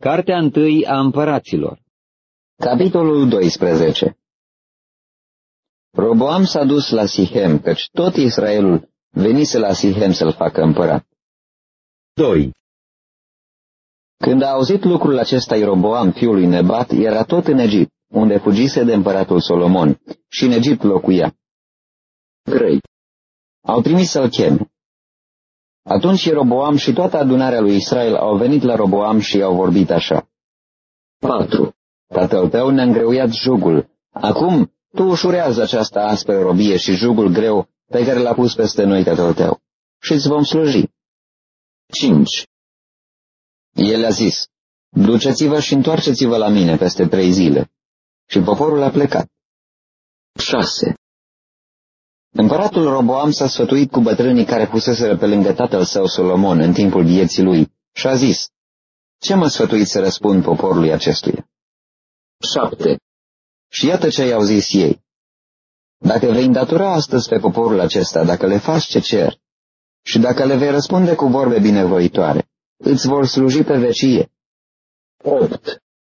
Cartea întâi a împăraților. Capitolul 12. Roboam s-a dus la Sihem, căci tot Israelul venise la Sihem să-l facă împărat. 2. Când a auzit lucrul acesta, Roboam, fiul lui Nebat, era tot în Egipt, unde fugise de împăratul Solomon, și în Egipt locuia. 3. Au trimis să-l cheme. Atunci Roboam și toată adunarea lui Israel au venit la Roboam și i-au vorbit așa. 4. Tatăl tău ne-a îngreuiat jugul. Acum tu ușurează această aspră robie și jugul greu pe care l-a pus peste noi tatăl tău și îți vom sluji. 5. El a zis, duceți-vă și întoarceți-vă la mine peste 3 zile. Și poporul a plecat. 6. Împăratul Roboam s-a sfătuit cu bătrânii care fuseseră pe lângă tatăl său Solomon în timpul vieții lui și a zis, ce mă sfătuit să răspund poporului acestuia? 7. Și iată ce i-au zis ei. Dacă vei îndatora astăzi pe poporul acesta, dacă le faci ce cer, și dacă le vei răspunde cu vorbe binevoitoare, îți vor sluji pe vecie. 8.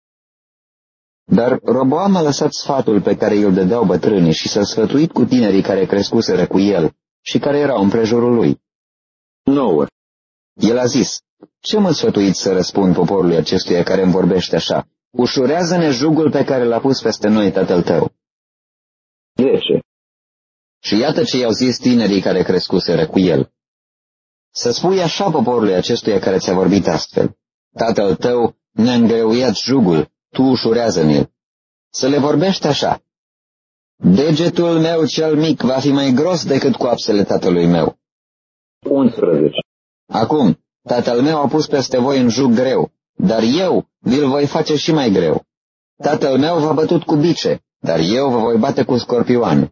Dar Roboam a lăsat sfatul pe care îl dădeau bătrânii și s-a sfătuit cu tinerii care crescuseră cu el și care erau împrejurul lui. 9. El a zis, ce mă sfătuiți să răspund poporului acestuia care îmi vorbește așa? Ușurează-ne jugul pe care l-a pus peste noi tatăl tău. 10. Și iată ce i-au zis tinerii care crescuseră cu el. Să spui așa poporului acestuia care ți-a vorbit astfel. Tatăl tău ne-a îngreuiat jugul, tu ușurează-ne-l. Să le vorbești așa. Degetul meu cel mic va fi mai gros decât coapsele tatălui meu. 11. Acum, tatăl meu a pus peste voi un jug greu, dar eu vi-l voi face și mai greu. Tatăl meu v-a bătut cu bice, dar eu vă voi bate cu scorpioane.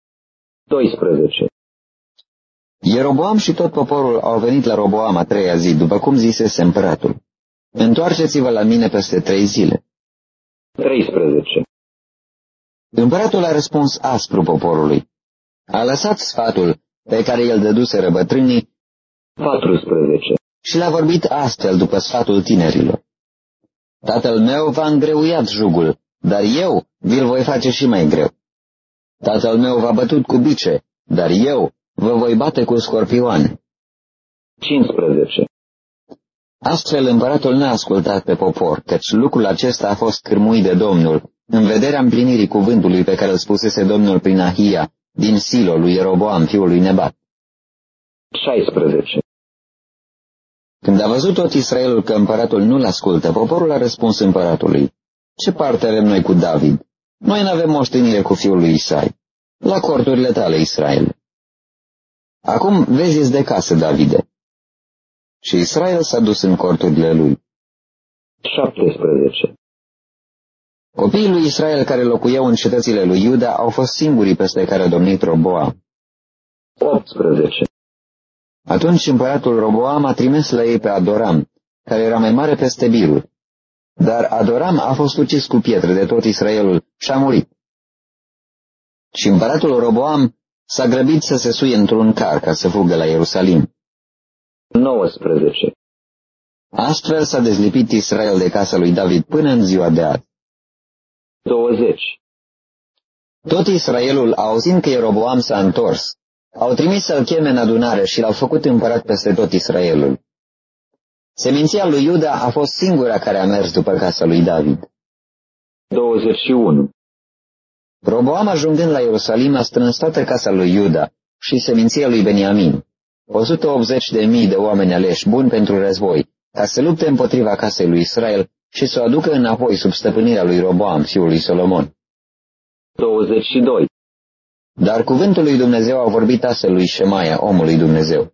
12. Ieroboam și tot poporul au venit la Roboam a 3-a zi, după cum zisese împăratul. Întoarceți-vă la mine peste 3 zile. 13. Împăratul a răspuns aspru poporului. A lăsat sfatul pe care îl dăduseră bătrânii. 14. Și l-a vorbit astfel după sfatul tinerilor. Tatăl meu v-a îngreuiat jugul, dar eu vi-l voi face și mai greu. Tatăl meu v-a bătut cu bice, dar eu vă voi bate cu scorpioane. 15. Astfel împăratul n-a ascultat pe popor, căci lucrul acesta a fost cârmuit de Domnul, în vederea împlinirii cuvântului pe care îl spusese Domnul prin Ahia, din Silo lui Ieroboam, fiul lui Nebat. 16. Când a văzut tot Israelul că împăratul nu-l ascultă, poporul a răspuns împăratului, ce parte avem noi cu David? Noi n-avem moștenire cu fiul lui Isai. La corturile tale, Israel. Acum vezi-ți de casă, Davide. Și Israel s-a dus în corturile lui. 17. Copiii lui Israel care locuiau în cetățile lui Iuda au fost singurii peste care a domnit Roboam. 18. Atunci împăratul Roboam a trimis la ei pe Adoram, care era mai mare peste biruri. Dar Adoram a fost ucis cu pietre de tot Israelul și a murit. Și împăratul Roboam s-a grăbit să se suie într-un car ca să fugă la Ierusalim. 19. Astfel s-a dezlipit Israel de casa lui David până în ziua de azi. 20. Tot Israelul, auzind că Ieroboam s-a întors, au trimis să-l cheme în adunare și l-au făcut împărat peste tot Israelul. Seminția lui Iuda a fost singura care a mers după casa lui David. 21. Roboam, ajungând la Ierusalim, a strâns toată casa lui Iuda și seminția lui Beniamin, 180.000 de oameni aleși buni pentru război, ca să lupte împotriva casei lui Israel și să o aducă înapoi sub stăpânirea lui Roboam, fiul lui Solomon. 22. Dar cuvântul lui Dumnezeu a vorbit astfel lui Șemaia, omul lui Dumnezeu.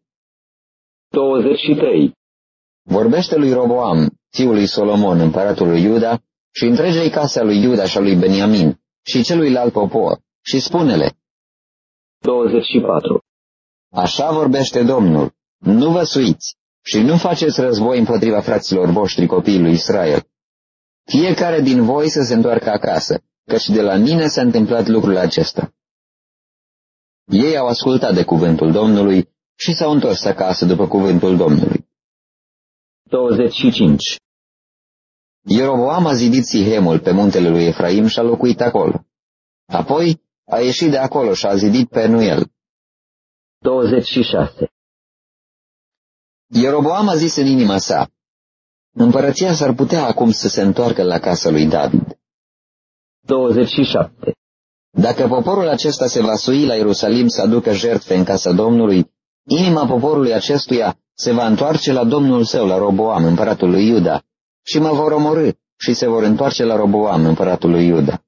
23. Vorbește lui Roboam, fiul lui Solomon, împăratul lui Iuda, și întregei casa lui Iuda și a lui Beniamin, și celuilalt popor, și spune-le. 24. Așa vorbește Domnul, nu vă suiți și nu faceți război împotriva fraților voștri copiii lui Israel. Fiecare din voi să se întoarcă acasă, căci de la mine s-a întâmplat lucrul acesta. Ei au ascultat de cuvântul Domnului și s-au întors acasă după cuvântul Domnului. 25. Ieroboam a zidit Sihemul pe muntele lui Efraim și a locuit acolo. Apoi a ieșit de acolo și a zidit Penuel. 26. Ieroboam a zis în inima sa, împărăția s-ar putea acum să se întoarcă la casa lui David. 27. Dacă poporul acesta se va sui la Ierusalim să aducă jertfe în casa Domnului, inima poporului acestuia se va întoarce la domnul său, la Roboam, împăratul lui Iuda, și mă vor omorî și se vor întoarce la Roboam, împăratul lui Iuda.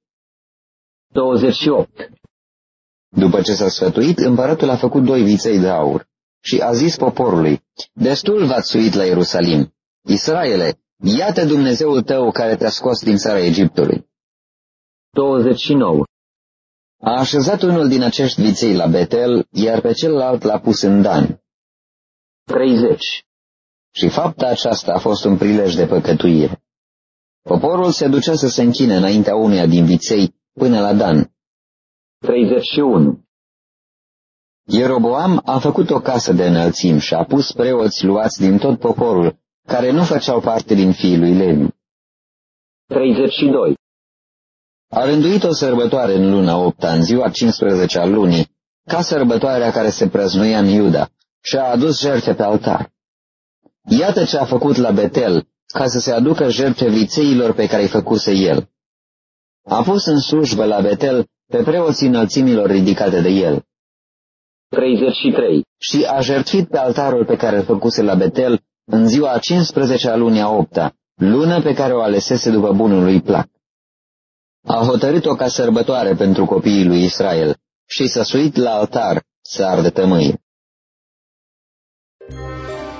28. După ce s-a sfătuit, împăratul a făcut 2 viței de aur și a zis poporului, destul v-ați suit la Ierusalim. Israele, iată Dumnezeul tău care te-a scos din țara Egiptului. 29. A așezat unul din acești viței la Betel, iar pe celălalt l-a pus în Dan. 30. Și fapta aceasta a fost un prilej de păcătuire. Poporul se ducea să se închine înaintea unuia din viței până la Dan. 31. Ieroboam a făcut o casă de înălțim și a pus preoți luați din tot poporul, care nu făceau parte din fiii lui Levi. 32. A rânduit o sărbătoare în luna 8-a, în ziua 15-a lunii, ca sărbătoarea care se prăznuia în Iuda, și a adus jertfe pe altar. Iată ce a făcut la Betel, ca să se aducă jertfe vițeilor pe care îi făcuse el. A pus în slujbă la Betel pe preoții înălțimilor ridicate de el. 33. Și a jertfit pe altarul pe care îl făcuse la Betel în ziua 15-a lunii a 8-a, lună pe care o alesese după bunul lui plac. A hotărât-o ca sărbătoare pentru copiii lui Israel și s-a suit la altar să ardă tămâie.